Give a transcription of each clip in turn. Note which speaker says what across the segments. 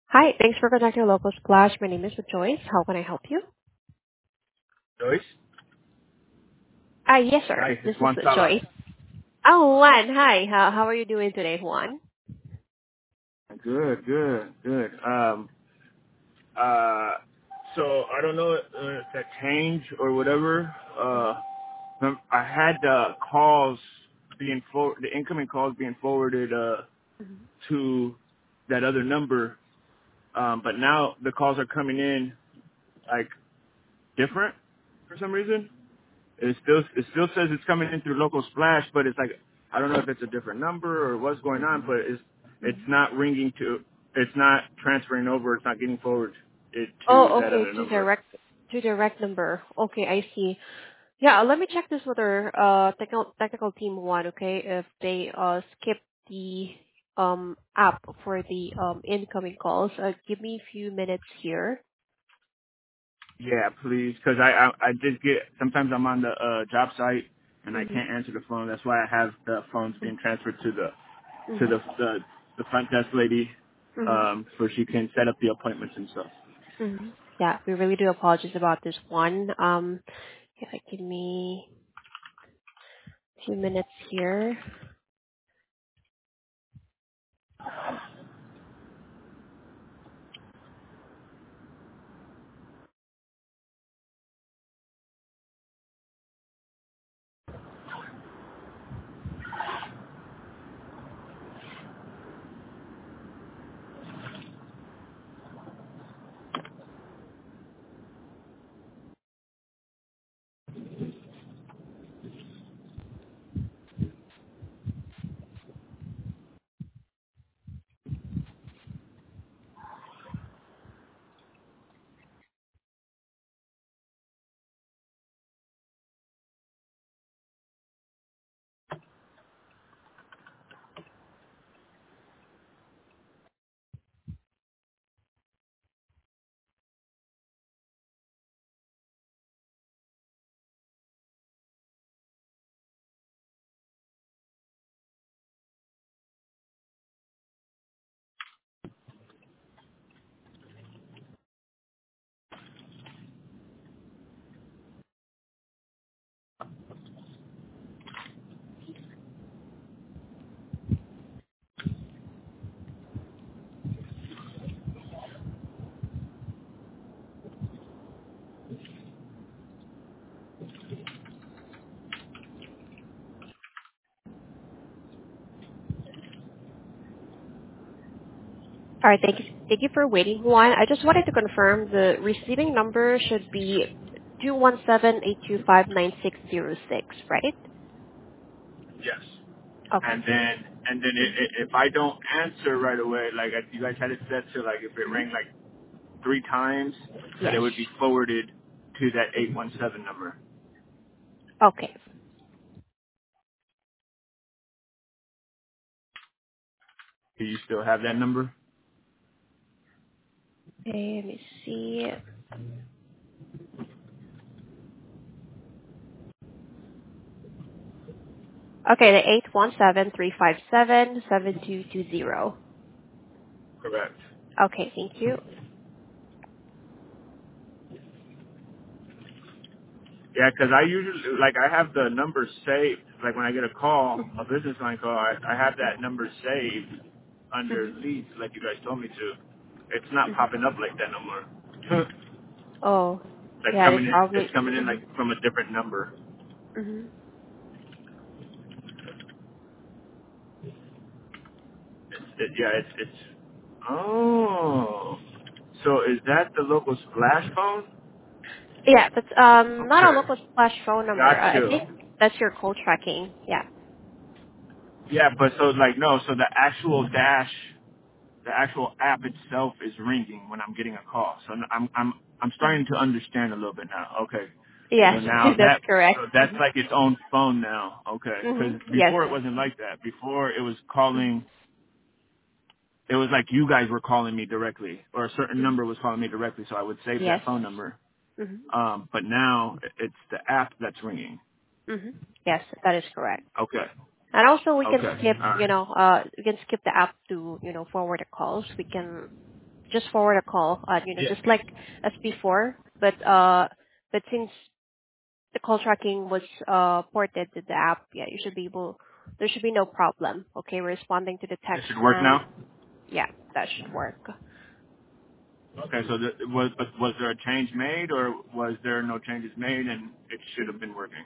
Speaker 1: Hi, thanks for contacting Local Splash. My name is Joyce. How can I help you?
Speaker 2: Joyce?
Speaker 1: Yes, sir.
Speaker 2: Hi,
Speaker 1: This
Speaker 2: it's
Speaker 1: is
Speaker 2: Juan Salas.
Speaker 1: Joyce. Oh, Juan. Hi. How are you doing today, Juan?
Speaker 2: Good. Uh, so I don't know if that changed or whatever. I had calls the incoming calls being forwarded to that other number, but now the calls are coming in like different for some reason. It still says it's coming in through local splash, but it's like I don't know if it's a different number or what's going on, but it's not ringing to it's not transferring over, it's not getting forward it to
Speaker 1: Oh,
Speaker 2: that
Speaker 1: okay.
Speaker 2: other
Speaker 1: To
Speaker 2: number.
Speaker 1: direct number. Okay, I see. Yeah, let me check this with our technical team, Juan. Okay, if they skip the app for the incoming calls. Give me a few minutes here.
Speaker 2: Yeah, please, because I just get sometimes I'm on the job site and I
Speaker 1: Mm-hmm.
Speaker 2: can't answer the phone. That's why I have the phones being transferred to the to
Speaker 1: Mm-hmm.
Speaker 2: the front desk lady,
Speaker 1: Mm-hmm.
Speaker 2: so she can set up the appointments and stuff.
Speaker 1: Mm-hmm. Yeah, we really do apologize about this one. Yeah, give me a few minutes here. All right, thank you for waiting, Juan. I just wanted to confirm the receiving number should be 217-825-9606, right?
Speaker 2: Yes.
Speaker 1: Okay.
Speaker 2: And then if I don't answer right away, like you guys had it set to like if it
Speaker 1: Mm-hmm.
Speaker 2: rang like three times, that it
Speaker 1: Yes.
Speaker 2: would be forwarded to that 817 number.
Speaker 1: Okay.
Speaker 2: Do you still have that number?
Speaker 1: Okay, let me see. Okay, the 817-357-7220.
Speaker 2: Correct.
Speaker 1: Okay, thank you.
Speaker 2: Yeah, 'cause I usually like I have the number saved. Like when I get a call, a business line call, I have that number saved under
Speaker 1: Mm-hmm.
Speaker 2: leads, like you guys told me to. It's not
Speaker 1: Mm-hmm.
Speaker 2: popping up like that no more.
Speaker 1: Oh,
Speaker 2: like
Speaker 1: yeah, it's
Speaker 2: it's
Speaker 1: probably.
Speaker 2: coming in like
Speaker 1: Mm-hmm.
Speaker 2: from a different number.
Speaker 1: Mm-hmm.
Speaker 2: It's oh. So is that the local splash phone?
Speaker 1: Yeah, that's not a
Speaker 2: Okay,
Speaker 1: local splash phone number.
Speaker 2: got
Speaker 1: I
Speaker 2: you.
Speaker 1: think that's your call tracking. Yeah.
Speaker 2: Yeah, but so like no, so the actual app itself is ringing when I'm getting a call. So I'm
Speaker 1: Mhm.
Speaker 2: starting to understand a little bit now. Okay. So
Speaker 1: Yes,
Speaker 2: now
Speaker 1: that's
Speaker 2: so
Speaker 1: correct.
Speaker 2: that's like its own phone now. Okay.
Speaker 1: Mm-hmm.
Speaker 2: Because
Speaker 1: Yes,
Speaker 2: before it
Speaker 1: sir.
Speaker 2: wasn't like that. Before it was
Speaker 1: Mm-hmm.
Speaker 2: calling. It was like you guys were calling me directly, or a certain
Speaker 1: Mm-hmm.
Speaker 2: number was calling me directly. So I would save
Speaker 1: Yes.
Speaker 2: that phone number.
Speaker 1: Mm-hmm.
Speaker 2: But now it's the app that's ringing.
Speaker 1: Mm-hmm. Yes, that is correct.
Speaker 2: Okay.
Speaker 1: And also, we can
Speaker 2: Okay.
Speaker 1: skip,
Speaker 2: All right.
Speaker 1: we can skip the app to, forward the calls. We can. just forward a call,
Speaker 2: Yeah.
Speaker 1: just like as before. But since the call tracking was ported to the app, yeah, you should be able. There should be no problem. Okay, responding to the
Speaker 2: It
Speaker 1: text,
Speaker 2: should work
Speaker 1: and
Speaker 2: now.
Speaker 1: yeah, that should work.
Speaker 2: Okay, so was there a change made, or was there no changes made, and it should have been working?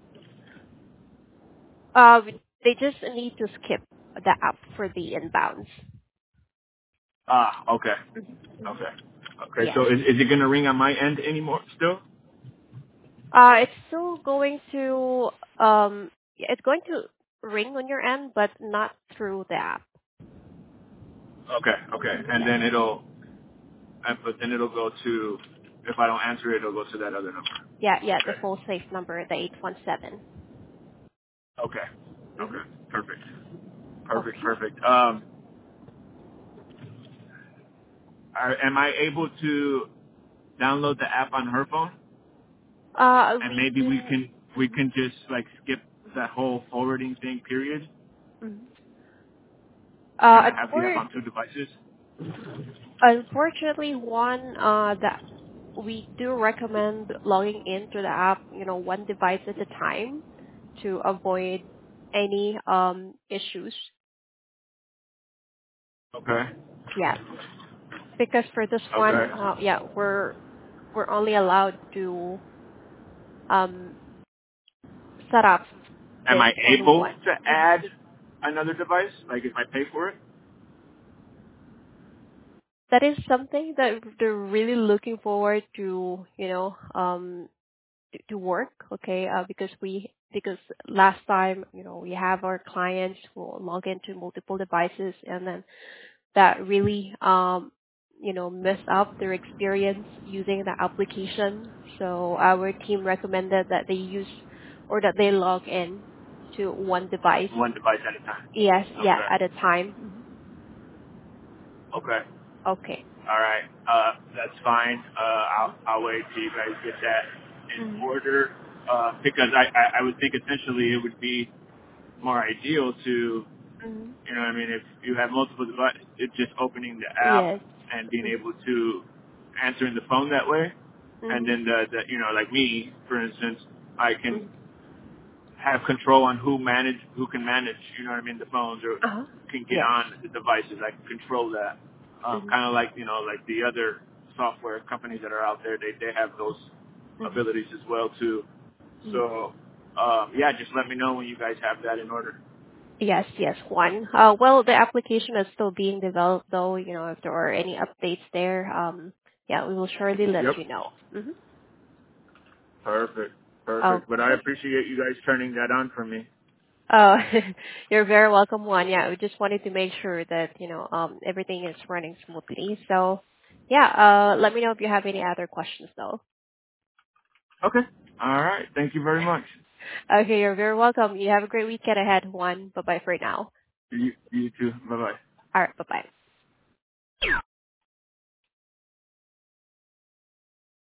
Speaker 1: Uh, they just need to skip the app for the inbounds.
Speaker 2: Ah, okay,
Speaker 1: Mhm.
Speaker 2: okay, okay. So
Speaker 1: Yes.
Speaker 2: is it gonna ring on my end anymore still?
Speaker 1: It's still going to yeah, it's going to ring on your end, but not through the app.
Speaker 2: Okay, okay, and
Speaker 1: Yes.
Speaker 2: then but then it'll go to, if I don't answer it, it'll go to that other number.
Speaker 1: Yeah, yeah, the
Speaker 2: Okay,
Speaker 1: full safe number, the 817.
Speaker 2: okay,
Speaker 1: Mm-hmm.
Speaker 2: okay, perfect, perfect,
Speaker 1: Okay.
Speaker 2: perfect. Am I able to download the app on her phone? And
Speaker 1: We
Speaker 2: maybe we
Speaker 1: do.
Speaker 2: can we
Speaker 1: Mhm.
Speaker 2: can just like skip that whole forwarding thing period.
Speaker 1: Mhm.
Speaker 2: Can I have the app
Speaker 1: Unfor-
Speaker 2: on two devices?
Speaker 1: Unfortunately, one that we do recommend logging into the app, one device at a time to avoid any issues.
Speaker 2: Okay.
Speaker 1: Yeah, because for this one,
Speaker 2: Okay.
Speaker 1: yeah, we're only allowed to um set up
Speaker 2: Am
Speaker 1: with
Speaker 2: I
Speaker 1: only
Speaker 2: able
Speaker 1: one.
Speaker 2: to
Speaker 1: Mhm.
Speaker 2: add another device? Like if I pay for it?
Speaker 1: That is something that they're really looking forward to, to work, okay? Because last time, we have our clients who log into multiple devices, and then that really, messed up their experience using the application. So our team recommended that they use or that they log in to one device.
Speaker 2: One device at a time.
Speaker 1: Yes, yeah, at a
Speaker 2: Okay.
Speaker 1: time.
Speaker 2: Okay.
Speaker 1: Okay.
Speaker 2: All right. That's fine. I'll wait till you guys get that in
Speaker 1: Mm-hmm.
Speaker 2: order. Because I would think essentially it would be more ideal to,
Speaker 1: Hmm.
Speaker 2: you know what I mean, if you have multiple devices, it's just opening the app
Speaker 1: Yes.
Speaker 2: and being able to answering the phone that way. And
Speaker 1: Mm-hmm.
Speaker 2: then like me, for instance, I can
Speaker 1: Hmm.
Speaker 2: have control on who can manage, you know what I mean, the phones or
Speaker 1: Uh-huh.
Speaker 2: can get
Speaker 1: Yes.
Speaker 2: on the devices. I can control that.
Speaker 1: Mm-hmm.
Speaker 2: Kind of like, like the other software companies that are out there, they have those
Speaker 1: Mm-hmm.
Speaker 2: abilities as well too. So, yeah, just let me know when you guys have that in order.
Speaker 1: Yes, yes, Juan. Well, the application is still being developed, though. If there are any updates there, yeah, we will surely let
Speaker 2: Yep.
Speaker 1: you know. Hmm.
Speaker 2: Perfect. Perfect. But I
Speaker 1: Okay.
Speaker 2: appreciate you guys turning that on for me.
Speaker 1: Oh, you're very welcome, Juan. Yeah, we just wanted to make sure that everything is running smoothly. So, yeah, let me know if you have any other questions, though.
Speaker 2: Okay. All right. Thank you very much.
Speaker 1: Okay, you're very welcome. You have a great weekend ahead, Juan. Bye bye for now.
Speaker 2: You too. Bye bye.
Speaker 1: All right, bye bye.